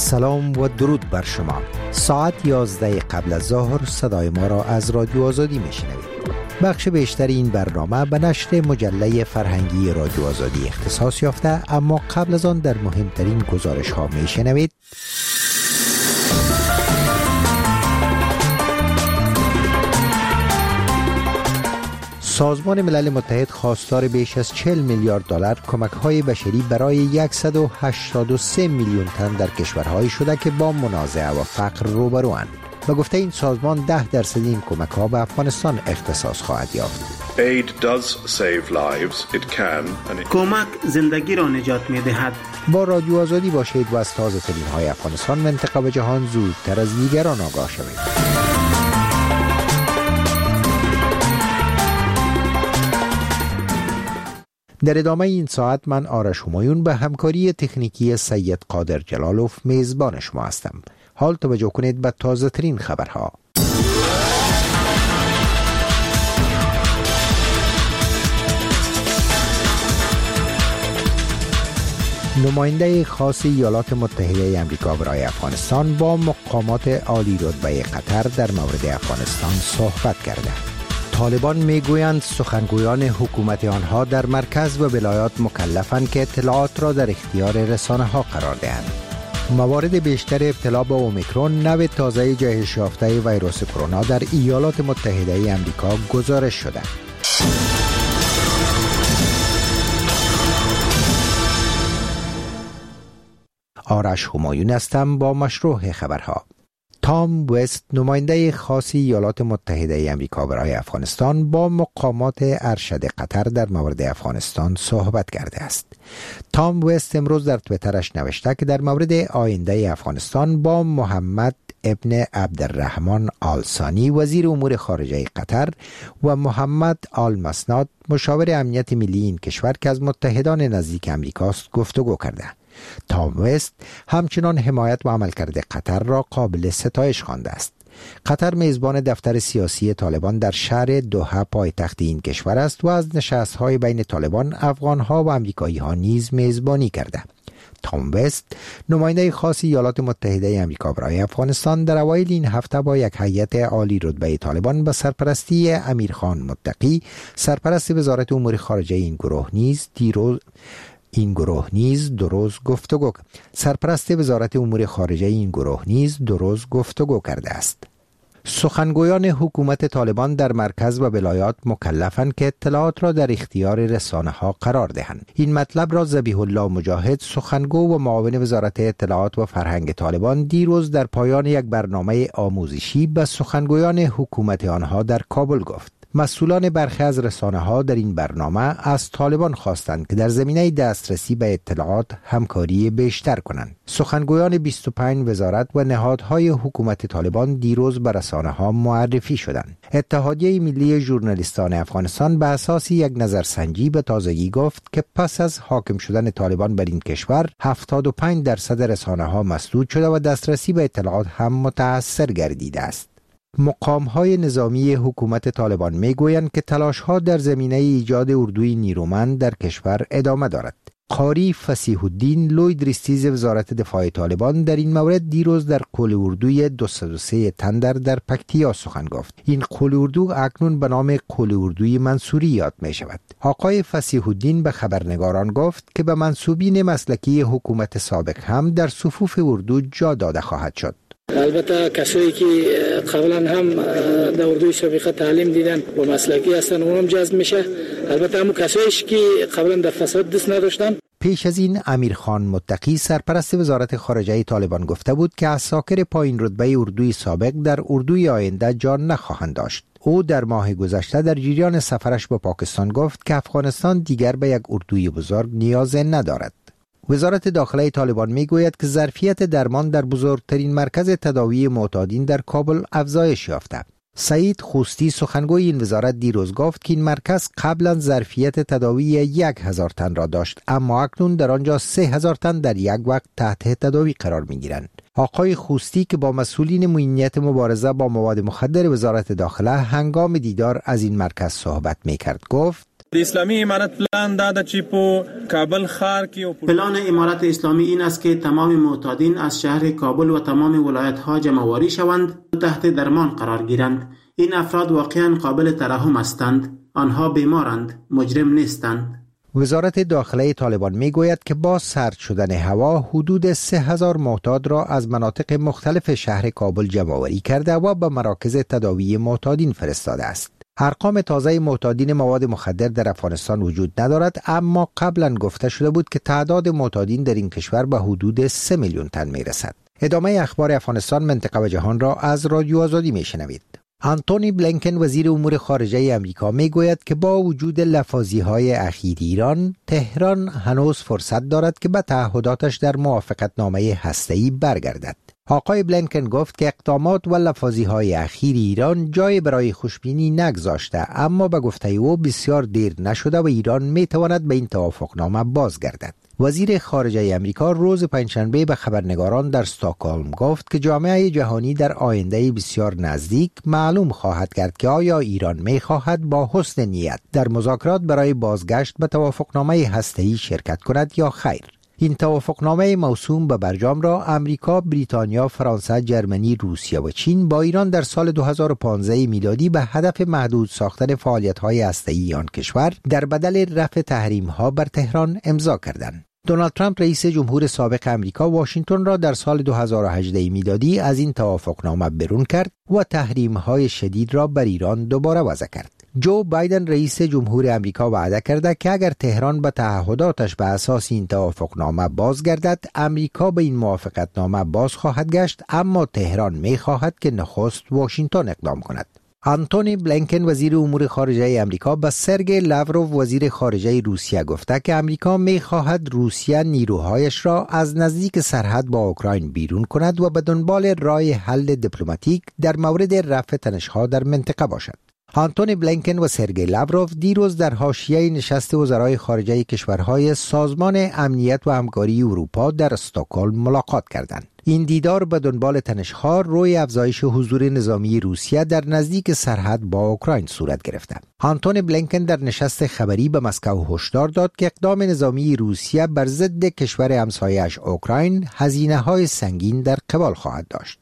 سلام و درود بر شما. ساعت 11 قبل از ظهر صدای ما را از رادیو آزادی میشنوید. بخش بیشتر این برنامه به نشر مجله فرهنگی رادیو آزادی اختصاص یافته، اما قبل از آن در مهمترین گزارش ها میشنوید. سازمان ملل متحد خواستار بیش از 40 میلیارد دلار کمک‌های بشری برای 183 میلیون تن در کشورهایی شده که با منازعه و فقر روبروند. به گفته این سازمان 10% این کمک‌ها به افغانستان اختصاص خواهد یافت. کمک زندگی را نجات می‌دهد. با رادیو آزادی باشید و از تازه‌ترین‌های افغانستان، منطقه و جهان زودتر از دیگران آگاه شوید. در ادامه این ساعت من آرش همایون به همکاری تکنیکی سید قادر جلالوف میزبان شما هستم. حال توجه کنید به تازه ترین خبرها. نماینده خاص ایالات متحده آمریکا برای افغانستان با مقامات عالی رتبه قطر در مورد افغانستان صحبت کرده. طالبان میگویند سخنگویان حکومت آنها در مرکز و ولایات مکلفند که اطلاعات را در اختیار رسانه‌ها قرار دهند. موارد بیشتر ابتلا به اومیکرون، نوع تازه جهش یافته ویروس کرونا در ایالات متحده آمریکا گزارش شده. آرش همایون هستم با مشروع خبرها. تام وست، نماینده خاص ایالات متحده آمریکا برای افغانستان، با مقامات ارشد قطر در مورد افغانستان صحبت کرده است. تام وست امروز در تویترش نوشته که در مورد آینده افغانستان با محمد ابن عبدالرحمن آل ثانی، وزیر امور خارجه قطر، و محمد آل مسناد، مشاور امنیت ملی این کشور که از متحدان نزدیک امریکاست، گفتگو کرده. تام وست همچنان حمایت و عملکرد قطر را قابل ستایش خوانده است. قطر میزبان دفتر سیاسی طالبان در شهر دوحه پایتخت این کشور است و از نشست‌های بین طالبان، افغان‌ها و آمریکایی‌ها نیز میزبانی کرده. تام وست، نماینده خاص ایالات متحده آمریکا برای افغانستان، در اوایل این هفته با یک هیئت عالی رتبه طالبان به سرپرستی امیرخان متقی، سرپرست وزارت امور خارجه این گروه نیز دو روز گفتگو کرده است. سخنگویان حکومت طالبان در مرکز و ولایات مکلفند که اطلاعات را در اختیار رسانه‌ها قرار دهند. این مطلب را ذبیح الله مجاهد، سخنگو و معاون وزارت اطلاعات و فرهنگ طالبان، دیروز در پایان یک برنامه آموزشی به سخنگویان حکومت آنها در کابل گفت. مسئولان برخی از رسانه‌ها در این برنامه از طالبان خواستند که در زمینه دسترسی به اطلاعات همکاری بیشتر کنند. سخنگویان 25 وزارت و نهادهای حکومت طالبان دیروز به رسانه‌ها معرفی شدند. اتحادیه ملی ژورنالیستان افغانستان به اساس یک نظرسنجی به تازگی گفت که پس از حاکم شدن طالبان بر این کشور، 75% رسانه‌ها مسدود شده و دسترسی به اطلاعات هم متأثر گردیده است. مقام‌های نظامی حکومت طالبان میگویند که تلاش‌ها در زمینه ایجاد اردوی نیرومند در کشور ادامه دارد. قاری فصیح الدین، لوی دریستیز وزارت دفاع طالبان، در این مورد دیروز در قول اردوی 203 تندر در پکتیا سخن گفت. این قول اردو اکنون به نام قول اردوی منصوری یاد می شود. آقای فصیح الدین به خبرنگاران گفت که به منصوبین مسلکی حکومت سابق هم در صفوف اردو جا داده خواهد شد. البته کسایی که قبلا هم در اردوی سابقه تعلیم دیدن و مسلکی هستن اونم جذب میشه. البته هم کسایی که قبلا در فساد دست نداشتن. پیش از این امیرخان متقی، سرپرست وزارت خارجه طالبان، گفته بود که عساکر پایین رتبه اردوی سابق در اردوی آینده جا نخواهند داشت. او در ماه گذشته در جریان سفرش به پاکستان گفت که افغانستان دیگر به یک اردوی بزرگ نیاز ندارد. وزارت داخله طالبان میگوید که ظرفیت درمان در بزرگترین مرکز تداوی معتادین در کابل افزایش یافته. سعید خوستی، سخنگوی این وزارت، دیروز گفت که این مرکز قبلا ظرفیت تداوی 1000 تن را داشت، اما اکنون در آنجا 3000 تن در یک وقت تحت تداوی قرار میگیرند. آقای خوستی که با مسئولین معینیت مبارزه با مواد مخدر وزارت داخله هنگام دیدار از این مرکز صحبت میکرد، گفت اسلامی امارت پلان داده چې په کابل ښار کې پلان امارت اسلامی این است که تمام معتادین از شهر کابل و تمام ولایت‌ها جمع‌آوری شوند و تحت درمان قرار گیرند. این افراد واقعاً قابل ترحم هستند. آنها بیمارند، مجرم نیستند. وزارت داخله طالبان میگوید که با سرد شدن هوا حدود 3000 معتاد را از مناطق مختلف شهر کابل جمع‌آوری کرده و به مراکز تداوی معتادین فرستاده است. ارقام تازه معتادین مواد مخدر در افغانستان وجود ندارد، اما قبلا گفته شده بود که تعداد معتادین در این کشور به حدود 3 میلیون تن میرسد. ادامه اخبار افغانستان، منطقه و جهان را از رادیو آزادی میشنوید. آنتونی بلینکن وزیر امور خارجه امریکا میگوید که با وجود لفاظی‌های اخیر ایران، تهران هنوز فرصت دارد که به تعهداتش در موافقتنامه هسته‌ای برگردد. آقای بلینکن گفت که اقدامات و لفاظی‌های اخیر ایران جای برای خوشبینی نگذاشته، اما به گفته او بسیار دیر نشده و ایران میتواند به این توافقنامه بازگردد. وزیر خارجه امریکا روز پنجشنبه به خبرنگاران در استکهلم گفت که جامعه جهانی در آینده بسیار نزدیک معلوم خواهد کرد که آیا ایران می‌خواهد با حسن نیت در مذاکرات برای بازگشت به توافقنامه هسته‌ای شرکت کند یا خیر. این توافقنامه موسوم به برجام را امریکا، بریتانیا، فرانسه، جرمنی، روسیه و چین با ایران در سال 2015 میلادی به هدف محدود ساختن فعالیت‌های هسته‌ای آن کشور در بدل رفع تحریم‌ها بر تهران امضا کردند. دونالد ترامپ رئیس جمهور سابق امریکا واشنگتن را در سال 2018 میلادی از این توافقنامه برون کرد و تحریم‌های شدید را بر ایران دوباره وضع کرد. جو بایدن رئیس جمهور امریکا وعده کرده که اگر تهران به تعهداتش به اساس این توافقنامه بازگردد، امریکا به این موافقتنامه باز خواهد گشت، اما تهران می‌خواهد که نخست واشنگتن اقدام کند. آنتونی بلینکن وزیر امور خارجه امریکا به سرگئی لاوروف وزیر خارجه روسیه گفته که امریکا می‌خواهد روسیه نیروهایش را از نزدیک سرحد با اوکراین بیرون کند و به دنبال راه حل دیپلماتیک در مورد رفع تنش‌ها در منطقه باشد. آنتونی بلینکن و سرگئی لاوروف دیروز در حاشیه نشست وزرای خارجه کشورهای سازمان امنیت و همکاری اروپا در استکهلم ملاقات کردند. این دیدار به دنبال تنش‌ها روی افزایش حضور نظامی روسیه در نزدیک سرحد با اوکراین صورت گرفته. آنتونی بلینکن در نشست خبری به مسکو هشدار داد که اقدام نظامی روسیه بر ضد کشور همسایه‌اش اوکراین هزینه‌های سنگین در قبال خواهد داشت.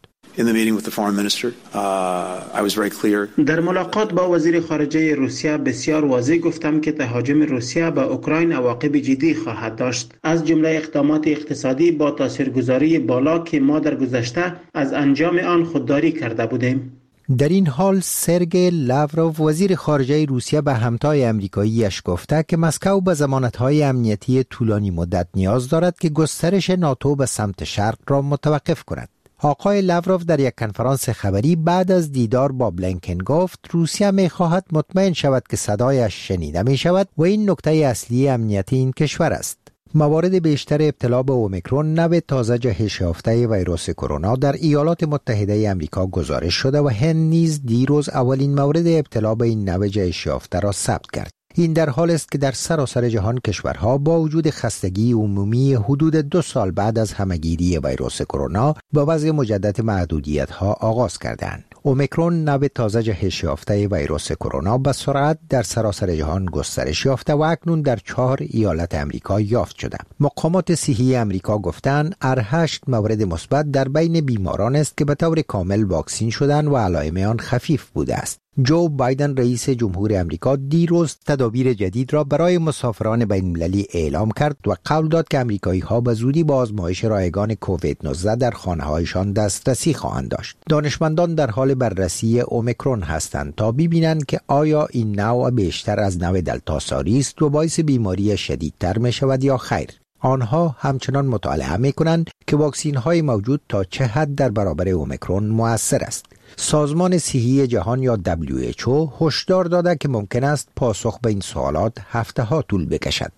در ملاقات با وزیر خارجه روسیه بسیار واضح گفتم که تهاجم روسیه به اوکراین عواقب جدی خواهد داشت، از جمله اقدامات اقتصادی با تاثیرگذاری بالا که ما در گذشته از انجام آن خودداری کرده بودیم. در این حال سرگئی لاوروف وزیر خارجه روسیه به همتای امریکاییش گفته که مسکو به ضمانت‌های امنیتی طولانی مدت نیاز دارد که گسترش ناتو به سمت شرق را متوقف کند. آقای لاوروف در یک کنفرانس خبری بعد از دیدار با بلینکن گفت روسیه می‌خواهد مطمئن شود که صدایش شنیده می‌شود و این نکته اصلی امنیتی این کشور است. موارد بیشتر ابتلا به اومیکرون، نوع تازه جهش یافته ویروس کرونا در ایالات متحده آمریکا گزارش شده و هند نیز دیروز اولین مورد ابتلا به این نوع جهش یافته را ثبت کرد. این در حال است که در سراسر جهان کشورها با وجود خستگی عمومی حدود 2 سال بعد از همه‌گیری ویروس کرونا با وضع مجدد محدودیت‌ها آغاز کردند. اومیکرون نوع تازه جهش یافته ویروس کرونا به سرعت در سراسر جهان گسترش یافته و اکنون در 4 ایالت امریکا یافت شده. مقامات صحی امریکا گفتند 8 مورد مثبت در بین بیماران است که به طور کامل واکسین شدند و علائم آن خفیف بوده است. جو بایدن رئیس جمهور امریکا دیروز تدابیر جدید را برای مسافران بین‌المللی اعلام کرد و قول داد که امریکایی‌ها به زودی با آزمایش رایگان کووید 19 در خانه‌هایشان دسترسی خواهند داشت. دانشمندان در حال بررسی اومیکرون هستند تا ببینند که آیا این نوع بیشتر از نوع دلتا ساری است و باعث بیماری شدیدتر می شود یا خیر. آنها همچنان مطالعه می کنند که واکسین‌های موجود تا چه حد در برابر اومیکرون مؤثر است. سازمان صحی جهان یا WHO هشدار داده که ممکن است پاسخ به این سوالات هفته‌ها طول بکشد.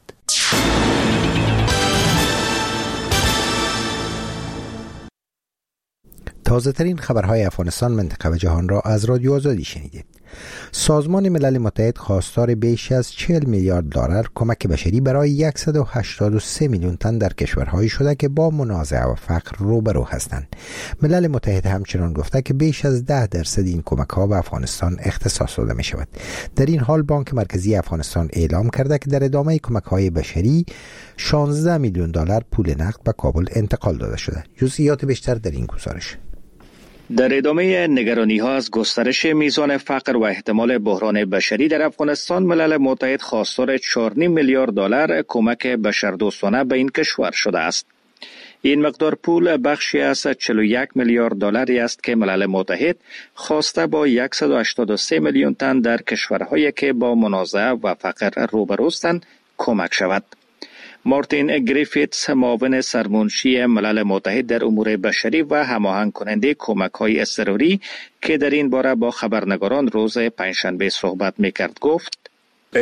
تازه ترین خبرهای افغانستان، منطقه و جهان را از رادیو آزادی شنیدید. سازمان ملل متحد خواستار بیش از 40 میلیارد دلار کمک بشری برای 183 میلیون تن در کشورهایی شده که با منازعه و فقر روبرو هستند. ملل متحد همچنان گفته که بیش از 10% این کمک‌ها به افغانستان اختصاص داده می شود. در این حال بانک مرکزی افغانستان اعلام کرده که در ادامه کمک‌های بشری 16 میلیون دلار پول نقد به کابل انتقال داده شده. جزئیات بیشتر در این گزارش. در ادامه نگرانی‌ها از گسترش میزان فقر و احتمال بحران بشری در افغانستان، ملل متحد خواستار 4.5 میلیارد دلار کمک بشردوستانه به این کشور شده است. این مقدار پول بخشی از 41 میلیارد دلاری است که ملل متحد خواسته با 183 میلیون تن در کشورهایی که با منازعه و فقر روبروستند کمک شود. مارتین گریفیتس، معاون سرمنشی ملل متحد در امور بشری و هماهنگ کننده کمک‌های اضطراری که در این باره با خبرنگاران روز پنجشنبه صحبت می‌کرد، گفت: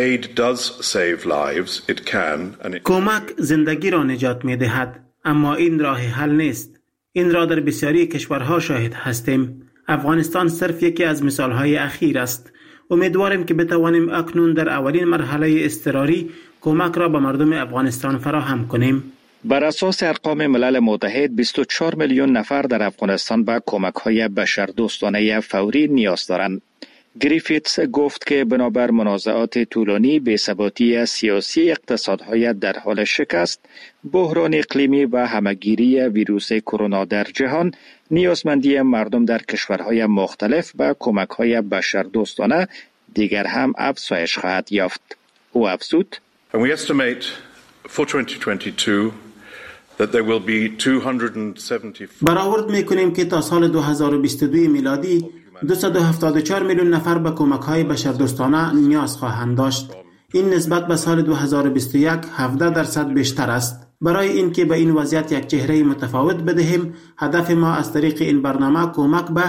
کمک زندگی را نجات می‌دهد، اما این راه حل نیست. این را در بسیاری کشورها شاهد هستیم. افغانستان صرف یکی از مثال‌های اخیر است. امیدواریم که بتوانیم اکنون در اولین مرحله اضطراری کمک را به مردم افغانستان فراهم کنیم. بر اساس ارقام ملل متحد 24 میلیون نفر در افغانستان به کمک‌های بشردوستانه فوری نیاز دارند. گریفیتس گفت که بنابر منازعات طولانی، بی‌ثباتی سیاسی، اقتصادهای در حال شکست، بحران اقلیمی و همه‌گیری ویروس کرونا در جهان، نیازمندی مردم در کشورهای مختلف به کمک‌های بشردوستانه دیگر هم افزایش خواهد یافت. او افزود: And we estimate for 2022 that there will be 274 برآورد می‌کنیم که تا سال 2022 میلادی 274 میلیون نفر به کمک‌های بشردوستانه نیاز خواهند داشت. این نسبت به سال 2021 17% بیشتر است. برای اینکه به این وضعیت یک چهره متفاوت بدهیم، هدف ما از طریق این برنامه کمک به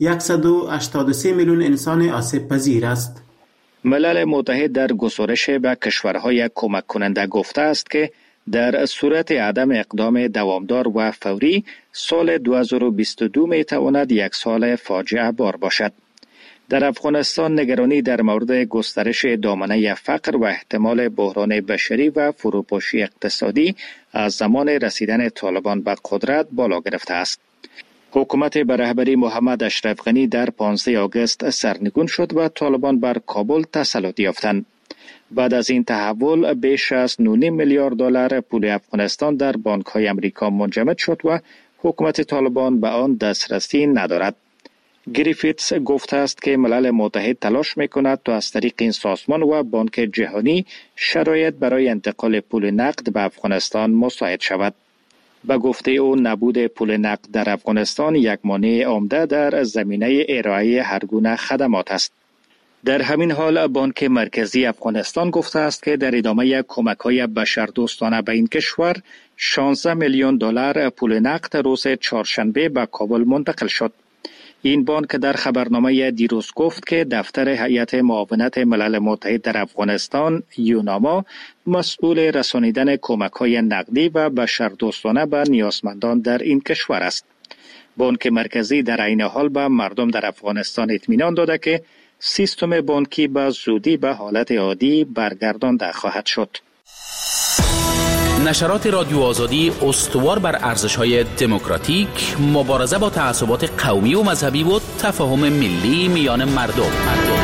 183 میلیون انسان آسیب پذیر است. ملل متحد در گزارش به کشورهای کمک کننده گفته است که در صورت عدم اقدام دوامدار و فوری، سال 2022 می تواند یک سال فاجعه بار باشد. در افغانستان نگرانی در مورد گسترش دامنه فقر و احتمال بحران بشری و فروپاشی اقتصادی از زمان رسیدن طالبان به قدرت بالا گرفته است. حکومت به رهبری محمد اشرف غنی در 15 آگوست سرنگون شد و طالبان بر کابل تسلط یافتند. بعد از این تحول بیش از 9 میلیارد دلار پول افغانستان در بانک‌های آمریکا منجمد شد و حکومت طالبان به آن دسترسی ندارد. گریفیتس گفته است که ملل متحد تلاش می‌کند تا از طریق این سازمان و بانک جهانی شرایط برای انتقال پول نقد به افغانستان مساعد شود. به گفته او، نبود پول نقد در افغانستان یک مانع عمده در زمینه ارائه هر گونه خدمات است. در همین حال بانک مرکزی افغانستان گفته است که در ادامه کمک‌های بشردوستانه به این کشور 16 میلیون دلار پول نقد روز چهارشنبه به کابل منتقل شد. این بانک در خبرنامه دیروز گفت که دفتر هیئت معاونت ملل متحد در افغانستان یوناما مسئول رسانیدن کمک‌های نقدی و بشردوستانه به نیازمندان در این کشور است. بانک مرکزی در عین حال به مردم در افغانستان اطمینان داده که سیستم بانکی به زودی به حالت عادی برگردانده خواهد شد. نشرات رادیو آزادی استوار بر ارزش‌های دموکراتیک، مبارزه با تعصبات قومی و مذهبی و تفاهم ملی میان مردم.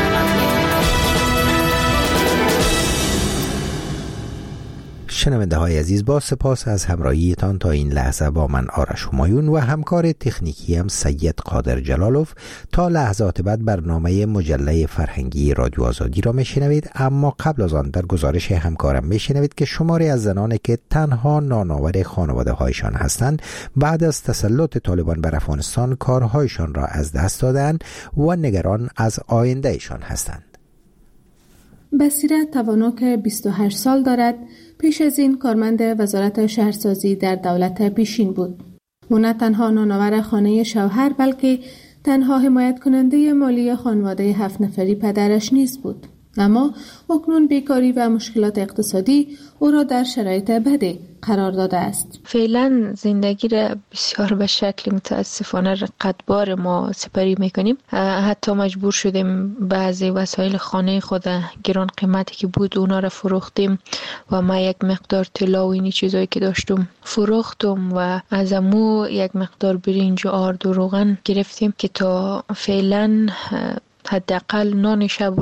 شنونده های عزیز، با سپاس از همراهیتان تا این لحظه با من آرش همایون و همکار تکنیکی هم سید قادر جلالوف. تا لحظات بعد برنامه مجله فرهنگی رادیو آزادی را میشنوید، اما قبل از آن در گزارش همکارم میشنوید که شماری از زنانی که تنها نانآور خانواده هایشان هستند بعد از تسلط طالبان بر افغانستان کارهایشان را از دست دادند و نگران از آینده ایشان هستند. بصیره توانا که 28 سال دارد، پیش از این کارمند وزارت شهرسازی در دولت پیشین بود. او نه تنها نانآور خانه شوهر بلکه تنها حمایت کننده مالی خانواده 7 نفری پدرش نیز بود. اما اکنون بیکاری و مشکلات اقتصادی او را در شرایط بدی قرار داده است. فعلا زندگی را بسیار به شکل متاسفانه رقتبار ما سپری میکنیم. حتی مجبور شدیم بعضی وسایل خانه خود گران قیمتی که بود اونا را فروختیم و ما یک مقدار طلا و اینی چیزایی که داشتم فروختم و از امو یک مقدار برنج و آرد و روغن گرفتیم که تا فعلا حداقل نان شب